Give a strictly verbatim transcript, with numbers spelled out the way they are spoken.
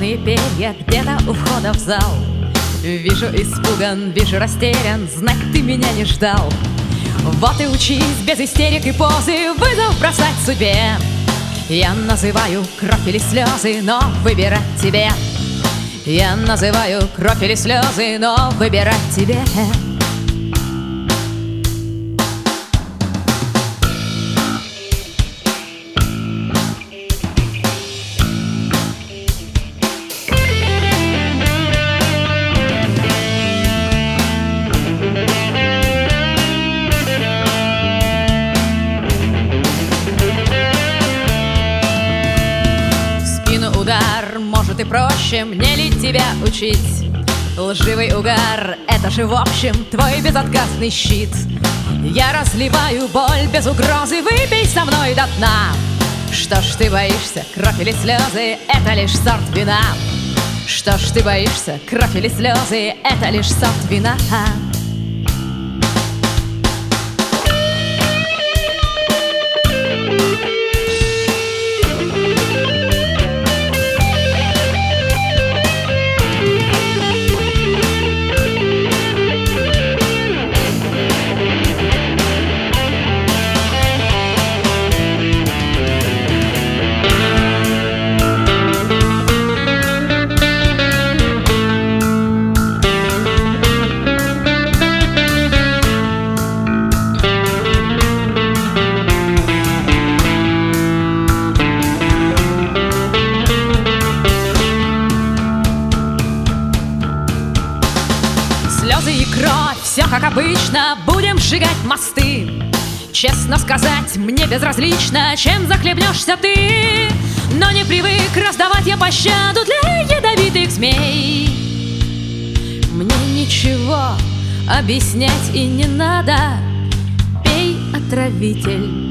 черные перья где-то у входа в зал. Вижу испуган, вижу растерян, знак ты меня не ждал. Вот и учись без истерик и позы вызов бросать судьбе. Я называю кровь или слезы, но выбирать тебе. Я называю кровь или слезы, но выбирать тебе. Удар, может и проще, мне ли тебя учить? Лживый угар, это же в общем твой безотказный щит. Я разливаю боль без угрозы, выпей со мной до дна. Что ж ты боишься, кровь или слезы, это лишь сорт вина. Что ж ты боишься, кровь или слезы, это лишь сорт вина. Слезы и кровь, все как обычно, будем сжигать мосты. Честно сказать, мне безразлично, чем захлебнешься ты. Но не привык раздавать я пощаду для ядовитых змей. Мне ничего объяснять и не надо. Пей, отравитель.